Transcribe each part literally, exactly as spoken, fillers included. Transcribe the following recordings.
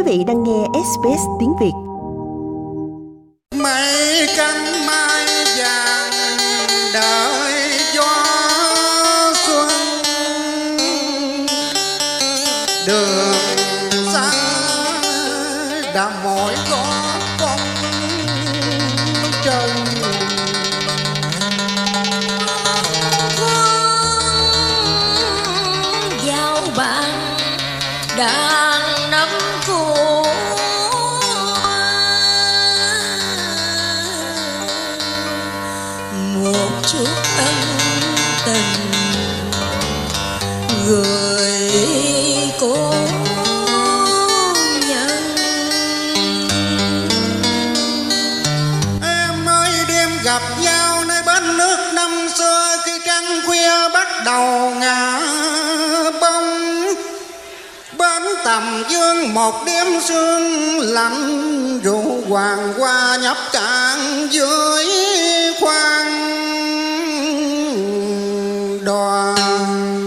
vị đang nghe ét bê ét tiếng Việt. Mấy cánh mai vàng đợi gió xuân, đường xa đã mỏi gót con chân. Giao bạn đang nắm khô một chút ân tình gửi cô nhân. Em ơi đêm gặp nhau nơi bến nước năm xưa, khi trăng khuya bắt đầu ngả bóng. Bến tầm dương một đêm sương lạnh, rượu hoàng hoa nhấp cạn dưới khoang đoàn.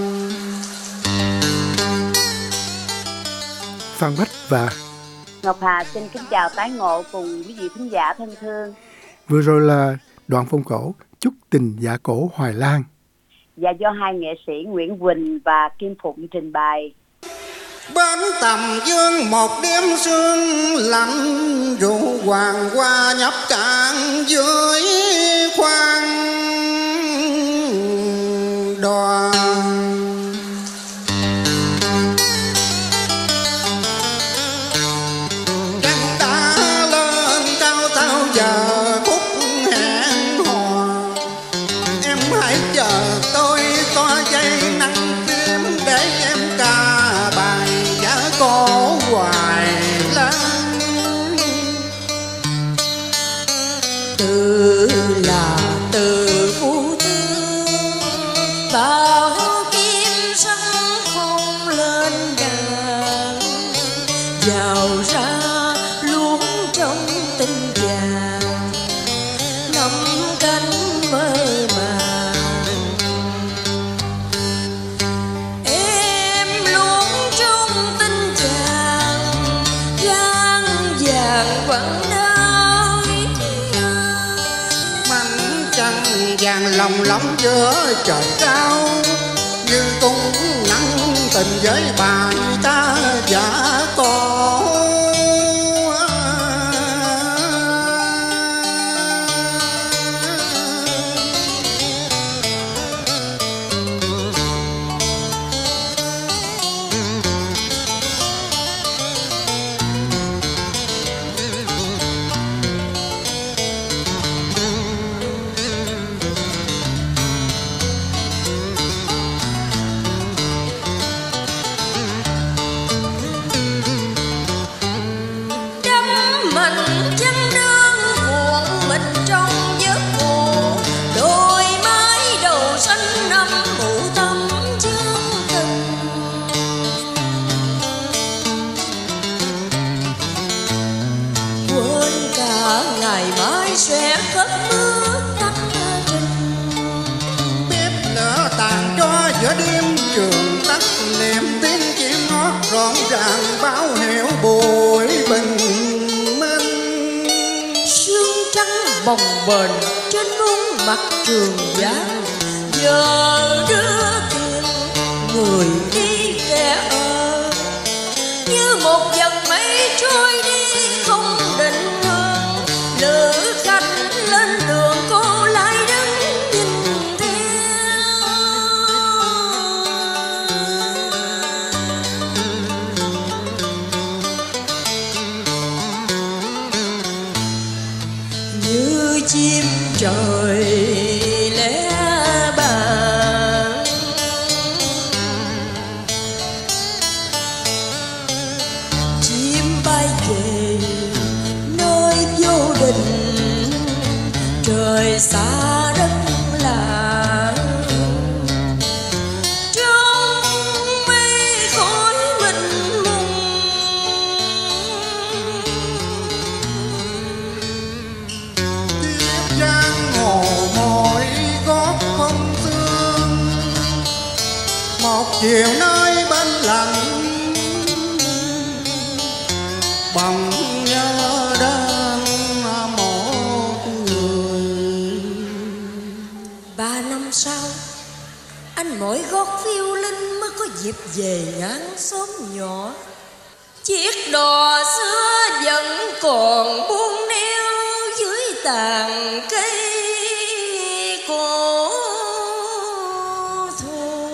Phan Bách và Ngọc Hà xin kính chào tái ngộ cùng quý vị khán giả thân thương. vừa rồi là đoạn phong cổ Chúc tình dạ cổ Hoài Lan, Và do hai nghệ sĩ Nguyễn Quỳnh và Kim Phụng trình bày. Bến tầm dương một đêm sương lạnh, rượu hoàng hoa nhấp cạn dưới khoang đoàn. Trăng đã lên cao sao giờ phút hẹn hò, em hãy chờ tôi có dây nắng tim để em ca bài giá cổ Hoài Lan. Từ là từ phú thương bao kim sắc không lên đàn, giàu ra luôn trong tình vàng nắm cánh mơ màng. Em luôn trong tình chàng gan vàng vẫn nơi Mảnh trăng vàng lồng lóng giữa trời cao, như cung nắng tình với bài ta giả cổ. đắm mình chân đơn cuộn mình trong giấc ngủ, đôi mái đầu xanh năm mũ tâm chương tình. Quên cả ngày mai sẽ cất bước tắt trình. Bếp lửa tàn cho giữa đêm trường tắt, niềm tiếng chim hót rộn ràng báo hiệu buổi bình minh. Sương trắng bồng bềnh trên muôn mặt trường giang, giờ đưa tiền người đi kẻ ở, như một dần mây trôi đi không định hướng. Lữ khách lên đường cô lại đứng nhìn theo, như chim trời lẻ bàng. Chim bay về nơi vô định, trời xa đất lạ. Trong mây khói mịt mùng, Tiếp giang hồ mỗi gót phong sương, một chiều nơi bên lạnh bỗng nhớ đến một người. Ba năm sau, anh mỗi gót phiêu linh mới có dịp về ngán xóm nhỏ. Chiếc đò xưa vẫn còn buông neo dưới tàn cây cổ thụ.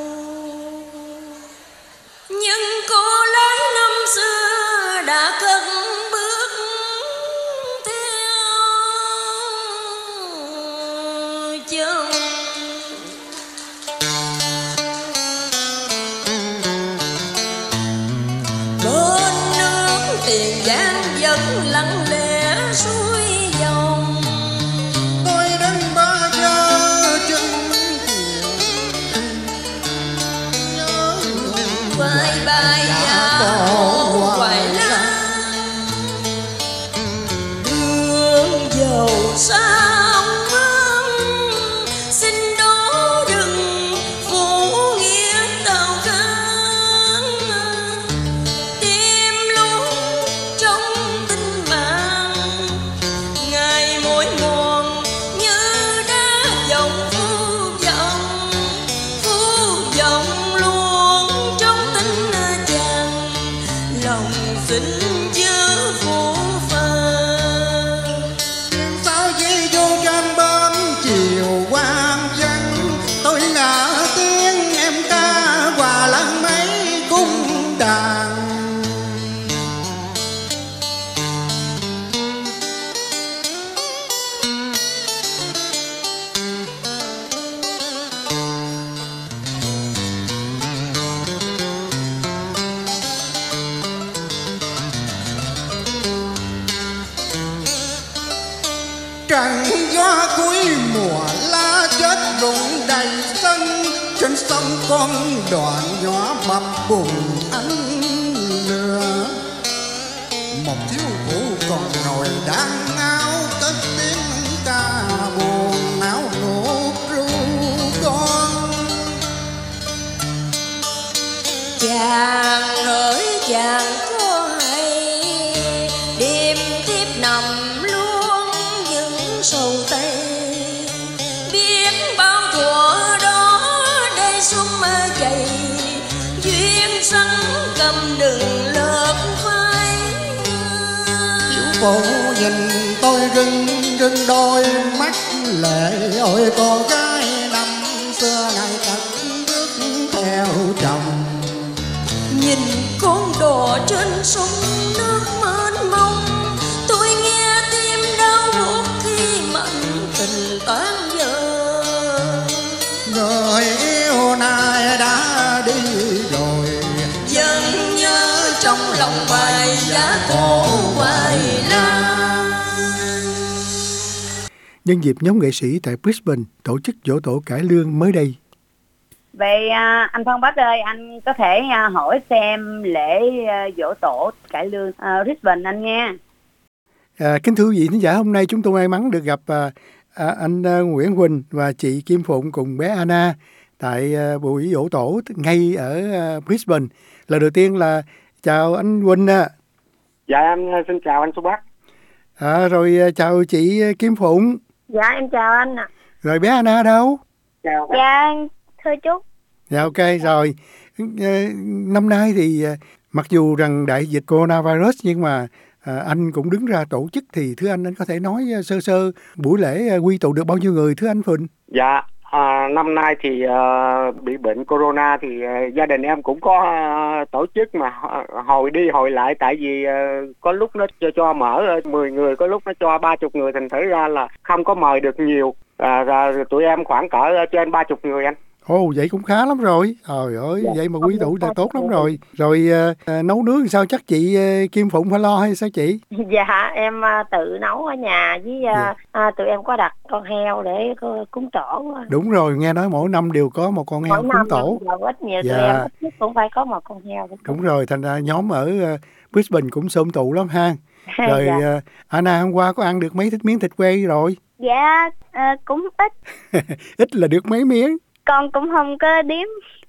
Nhưng cô lái năm xưa đã cất bước theo chân. Bên nước Tiền Giang vẫn lặng lẽ xuôi dòng. Tôi đến ba giờ chân nhớ Quay bài giá hồ hoài lan, đường dầu sao vắng. Xin đố đừng phủ nghĩa tàu kháng, tim luôn trong tinh mạng. Ngày mỗi mòn như đá dòng phu dòng, phu dòng luôn trong tinh chàng. Lòng xin chớ phủ phàng. sao dĩ vô trên bên chiều quang vắng. Tôi ngỡ tiếng em ca hòa lẫn mấy cung đàn. Trần gió cuối mùa lá chết rụng đầy sân. Trên sông con đoạn nhỏ mập bùn ánh lửa. Một thiếu phụ còn ngồi đang áo cất tiếng ca buồn não nuốt ru con. Chàng ơi chàng có hay, đêm tiếp nằm luôn những sầu tây. Biết bao thuở đó đây xuân mơ chày, duyên sẵn cầm đừng lợt vai. Thiếu phụ nhìn tôi rưng rưng đôi mắt lệ. Ôi cô gái năm xưa ngày cất bước theo chồng. Nhìn con đò trên sông nước mênh mông, tôi nghe tim đau buốt khi mặn tình tan vỡ. Người yêu này đã đi rồi, Vẫn nhớ trong lòng bài giá cổ hoài lan. Nhân dịp nhóm nghệ sĩ tại Brisbane tổ chức giỗ tổ cải lương mới đây. Vậy à, anh Phan Bách ơi, anh có thể à, hỏi xem lễ à, giỗ tổ cải lương à, Brisbane anh nghe. À, kính thưa quý vị thính giả, hôm nay chúng tôi may mắn được gặp à, à, anh à, Nguyễn Huỳnh và chị Kim Phụng cùng bé Anna tại à, buổi giỗ tổ ngay ở à, Brisbane. Lần đầu tiên là chào anh Huỳnh ạ. À. Dạ em xin chào anh Xuân Bắc. À, rồi à, chào chị Kim Phụng. Dạ em chào anh ạ. Rồi bé Anna đâu? Chào. Dạ thưa chú. Dạ ok rồi. À, năm nay thì à, mặc dù rằng đại dịch coronavirus nhưng mà à, anh cũng đứng ra tổ chức, thì thưa anh anh có thể nói sơ sơ buổi lễ à, quy tụ được bao nhiêu người thưa anh Phình? Dạ à, năm nay thì à, bị bệnh corona thì à, gia đình em cũng có à, tổ chức mà hồi đi hồi lại, tại vì à, có lúc nó cho, cho mở mười người, có lúc nó cho ba mươi người, thành thử ra là không có mời được nhiều. À, rồi tụi em khoảng cỡ trên ba mươi người anh. Ồ, vậy cũng khá lắm rồi. Trời ơi, dạ. Vậy mà quy tụ là tốt lắm rồi. Rồi à, nấu nướng sao chắc chị à, Kim Phụng phải lo hay sao chị? Dạ, em à, tự nấu ở nhà với à, dạ. à, tụi em có đặt con heo để cúng tổ. Đúng rồi, nghe nói mỗi năm đều có một con heo mỗi cúng tổ. Mỗi năm ít nhiều dạ. Tụi em ít nhất cũng phải có một con heo. Đúng rồi, thành ra nhóm ở uh, Brisbane cũng xôm tụ lắm ha. Rồi dạ. uh, Anna hôm qua có ăn được mấy miếng thịt quay rồi? Dạ, à, cũng ít. Ít là được mấy miếng? Con cũng không có đếm.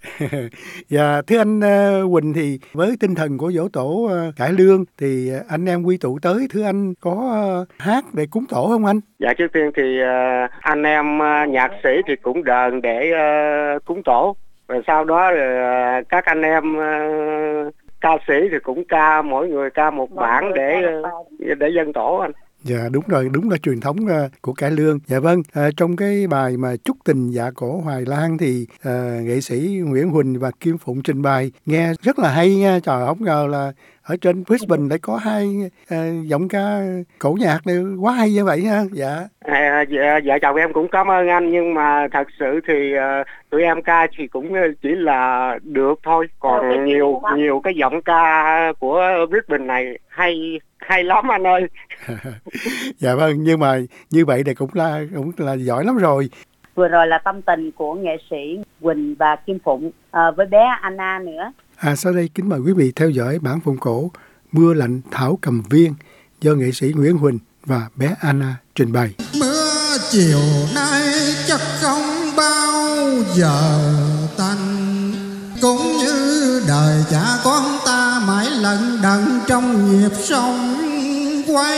Và thưa anh uh, Quỳnh, thì với tinh thần của giỗ tổ uh, cải lương thì uh, anh em quy tụ tới, thưa anh có uh, hát để cúng tổ không anh? Dạ, trước tiên thì uh, anh em uh, nhạc sĩ thì cũng đờn để uh, cúng tổ. Rồi sau đó uh, các anh em uh, ca sĩ thì cũng ca, mỗi người ca một bản để uh, để dâng tổ anh. Dạ đúng rồi, đúng là truyền thống uh, của cải lương. Dạ vâng, uh, trong cái bài mà Chúc Tình Dạ Cổ Hoài Lan thì uh, nghệ sĩ Nguyễn Huỳnh và Kim Phụng trình bày nghe rất là hay nha. Trời, không ngờ là ở trên Brisbane lại có hai uh, giọng ca cổ nhạc này quá hay như vậy ha. Dạ. À, dạ, dạ chồng em cũng cảm ơn anh, nhưng mà thật sự thì uh, tụi em ca thì cũng chỉ là được thôi, còn nhiều nhiều cái giọng ca của Brisbane này hay hay lắm anh ơi. Dạ vâng, nhưng mà như vậy thì cũng là cũng là giỏi lắm rồi. Vừa rồi là tâm tình của nghệ sĩ Quỳnh và Kim Phụng à, với bé Anna nữa. À, sau đây kính mời quý vị theo dõi bản phụng cổ Mưa Lạnh Thảo Cầm Viên do nghệ sĩ Nguyễn Huỳnh và bé Anna trình bày. Mưa chiều nay chắc không bao giờ tạnh, cũng như đời cha con ta mãi lận đận trong nhịp sống quay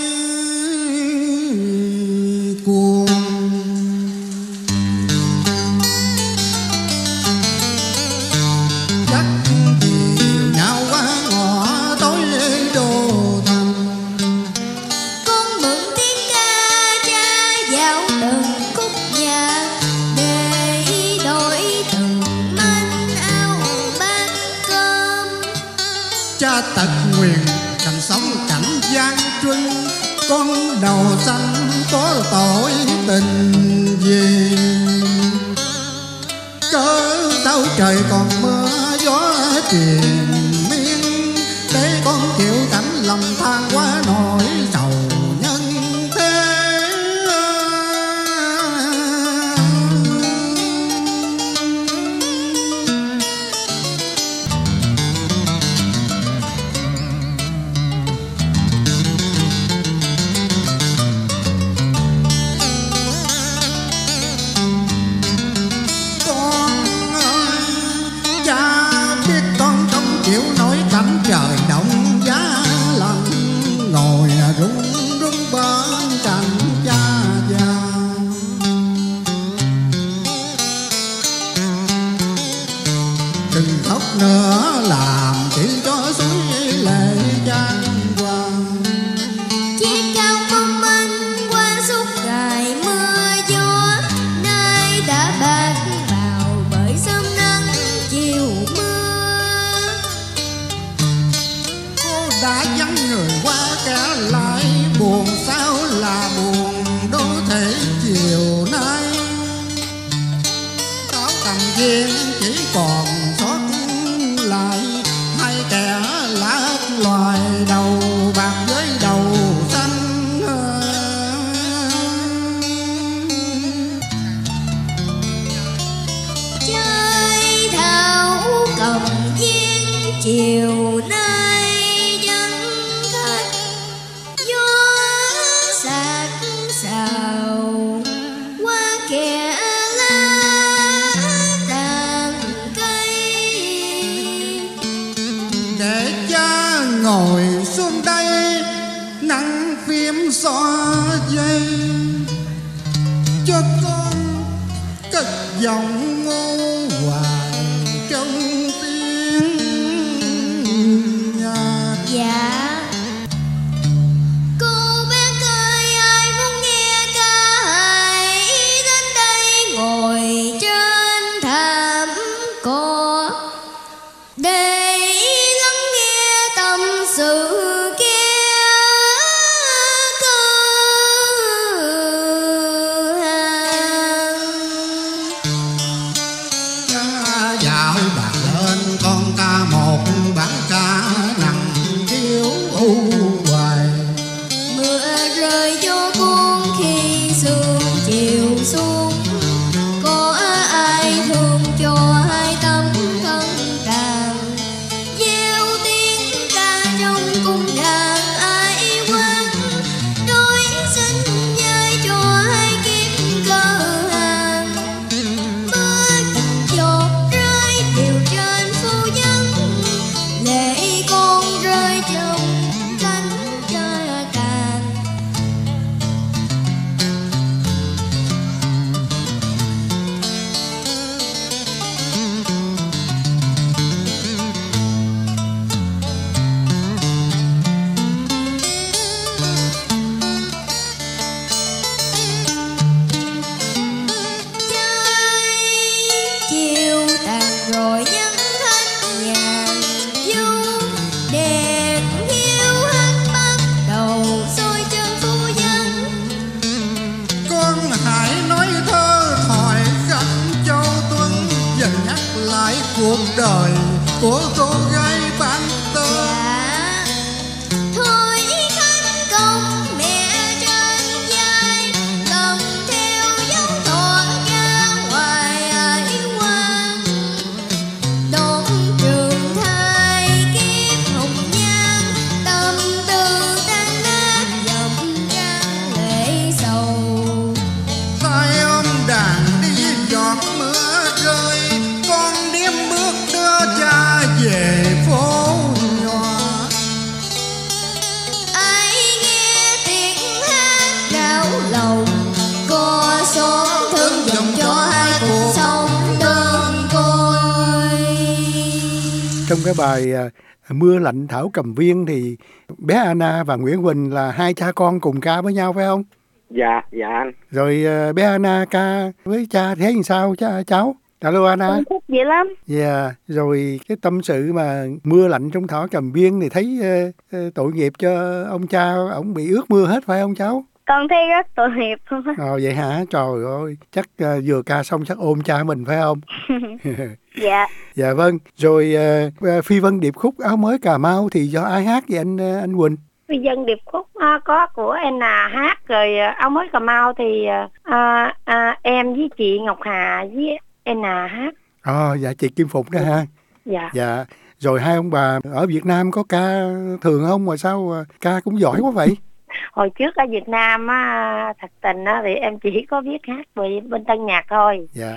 cuồng. Chắc chiều nhau qua ngõ tối đô thành, con mượn tiếng ca cha dạo từng khúc nhạc để đổi từng manh áo bát cơm. cha tật nguyền cảnh sống cảnh gian truân, con đầu xanh có tội tình gì, cớ sao trời còn mưa gió triền miên, để con chịu cảnh lầm than quá nỗi sầu nhân thế. Chịu nổi cảnh trời động giá lạnh, ngồi rung rung bên cạnh cha già. Đừng khóc nữa làm chỉ cho suối lệ chan qua. Chiếc cao mong manh qua suốt ngày mưa gió, nay đã bạc vào bởi sớm nắng chiều mưa. Đã vắng người qua cả lại buồn, sao là buồn đô thể chiều nay. Thảo Cầm Viên chỉ còn sót lại hai kẻ lát loài, đầu bạc với đầu xanh. Chơi Thảo Cầm Viên chiều nay vắng khách, gió sạc sào qua kẻ lá đàn cây. Để cha ngồi xuống đây nắng phim xóa dây, cho con cất giọng ngô hoài trong tiếng nhạc. Dạ cô bé ơi, ai muốn nghe ca hãy đến đây ngồi trên thảm cỏ để lắng nghe tâm sự kia cơ hàng. của cô gái bán tơ. Thôi khánh công mẹ trên vai, lần theo dấu thọ cha hoài ấy quan. Đón trường thai kiếp hồng nhan, tâm tư tan nát dòng trang lệ sầu. Tay ôm đàn đi giọt mưa rơi, con điếm bước đưa cha về phố nhỏ. Ai nghe tiếng hát rạo lòng, co xóm thương dòng cho hai cuộc sống đơn côi. Trong cái bài à, Mưa lạnh thảo cầm viên thì bé Anna và Nguyễn Huỳnh là hai cha con cùng ca với nhau phải không? Dạ, dạ anh. Rồi à, bé Anna ca với cha thấy làm sao cha, cháu? Alo Anna. Con thích dữ lắm. Dạ, rồi cái tâm sự mà mưa lạnh trong thảo cầm viên thì thấy uh, uh, tội nghiệp cho ông cha, ổng bị ướt mưa hết phải không cháu? Con thấy rất tội nghiệp luôn á. Ồ vậy hả? Trời ơi, chắc uh, vừa ca xong chắc ôm cha mình phải không? Dạ. Dạ vâng, rồi uh, Phi Vân điệp khúc Áo Mới Cà Mau thì do ai hát vậy anh uh, anh Quỳnh? Phi Vân điệp khúc à, có của Anna hát, rồi à, Áo Mới Cà Mau thì à, à, em với chị Ngọc Hà với Anna hát. Ồ dạ, chị Kim Phụng đó ha. Dạ. Dạ, rồi hai ông bà ở Việt Nam có ca thường không mà sao uh, ca cũng giỏi quá vậy? Hồi trước ở Việt Nam á, thật tình á, thì em chỉ có biết hát về bên tân nhạc thôi. Dạ.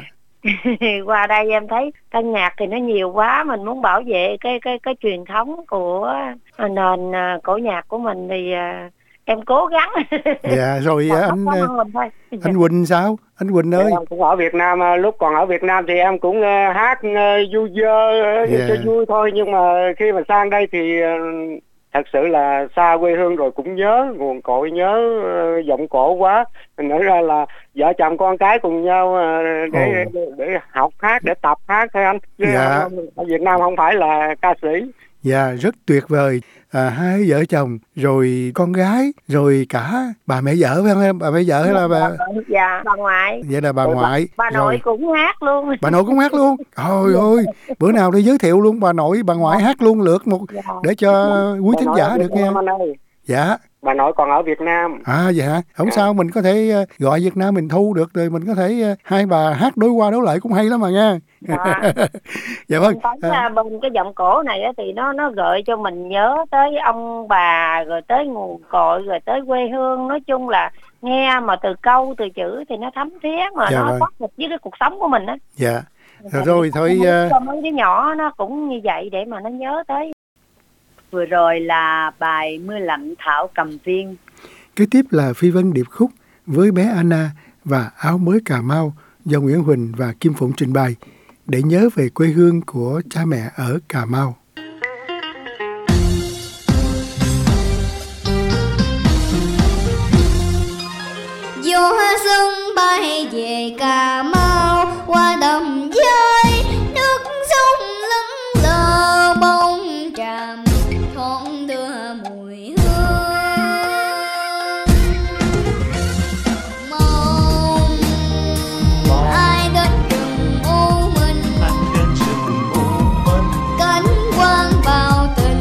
Qua đây em thấy tân nhạc thì nó nhiều quá, mình muốn bảo vệ cái cái cái truyền thống của nền cổ nhạc của mình thì em cố gắng. Dạ rồi anh thôi. Anh Quỳnh sao? Anh Quỳnh ơi. Em cũng ở Việt Nam, lúc còn ở Việt Nam thì em cũng hát vui dơ Yeah. cho vui thôi, nhưng mà khi mà sang đây thì thật sự là xa quê hương rồi cũng nhớ nguồn cội, nhớ uh, giọng cổ quá. Thành ra là vợ chồng con cái cùng nhau uh, để, để để học hát, để tập hát thôi anh. Chứ Dạ. ở Việt Nam không phải là ca sĩ. Dạ, rất tuyệt vời. À, hai vợ chồng, rồi con gái, rồi cả bà mẹ vợ phải không? Bà mẹ vợ hay là bà... Dạ, bà ngoại. Vậy là bà Bà, ngoại. bà nội rồi. cũng hát luôn. Bà nội cũng hát luôn. Trời ơi, bữa nào đi giới thiệu luôn bà nội, bà ngoại hát luôn lượt một để cho quý thính giả được nghe. Dạ. Bà nội còn ở Việt Nam. À vậy hả? Không sao, mình có thể uh, gọi Việt Nam mình thu được, rồi mình có thể uh, hai bà hát đối qua đối lại cũng hay lắm mà nha. Dạ, dạ vâng. Thấy à, bên cái giọng cổ này á, thì nó nó gợi cho mình nhớ tới ông bà, rồi tới nguồn cội, rồi tới quê hương. Nói chung là nghe mà từ câu từ chữ thì nó thấm thía, mà Dạ nó vâng. bắt được với cái cuộc sống của mình á. Dạ. Rồi, rồi thôi. Uh... Cho mấy đứa nhỏ nó cũng như vậy để mà nó nhớ tới. Vừa rồi là bài Mưa lạnh thảo cầm viên. Kế tiếp là Phi Vân điệp khúc với bé Anna và Áo Mới Cà Mau do Nguyễn Huỳnh và Kim Phụng trình bày để nhớ về quê hương của cha mẹ ở Cà Mau. Dù xuân bay về Cà Mau qua đầm dơi, nước sông lững lờ bông tràm thoáng đưa mùi hương. Mong ai đến rừng u minh, cánh quang bao tình,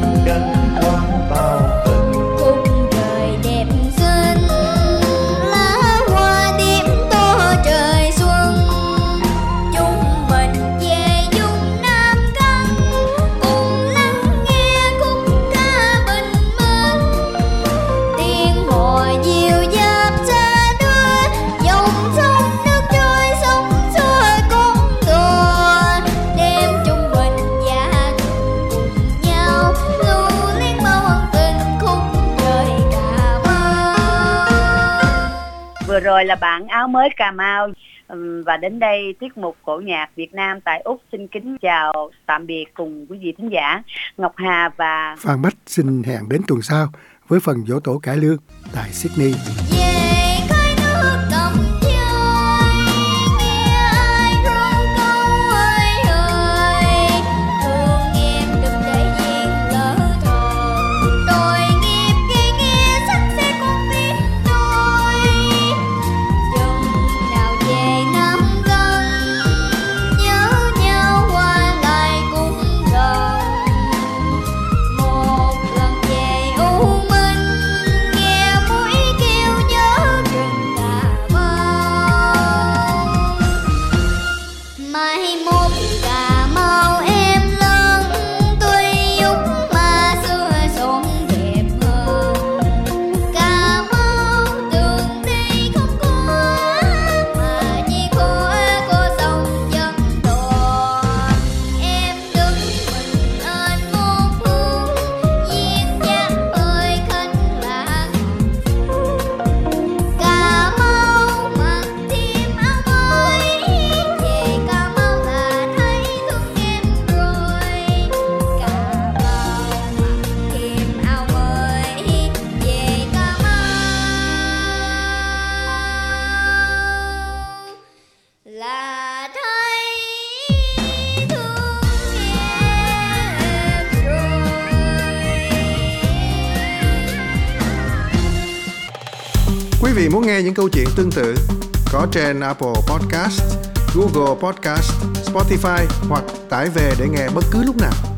khung trời đẹp xinh, lá hoa điểm tô trời xuân. Chúng mình về vùng Nam Căn, cùng lắng nghe khúc ca bình minh. Tiếng hò dịu dạt xa đưa, dòng sông nước trôi sóng xuôi con đò. Đêm chung bình và cùng nhau, lưu luyến bao ân tình khúc trời Cà Mau. Vừa rồi là bản Áo Mới Cà Mau. Ừm, Và đến đây tiết mục cổ nhạc Việt Nam tại Úc xin kính chào tạm biệt cùng quý vị thính giả. Ngọc Hà và Phan Bách xin hẹn đến tuần sau với phần dỗ tổ cải lương tại Sydney. Về khơi nước đầm chơi, nghe ai rung câu ơi ơi. Thương em đừng để duyên lỡ thời, tội nghiệp khi nghe sắc xe con biết tôi. Chừng nào về Nam Căn, nhớ nhau qua lại cũng gần. vị muốn nghe những câu chuyện tương tự có trên Apple Podcast, Google Podcast, Spotify hoặc tải về để nghe bất cứ lúc nào.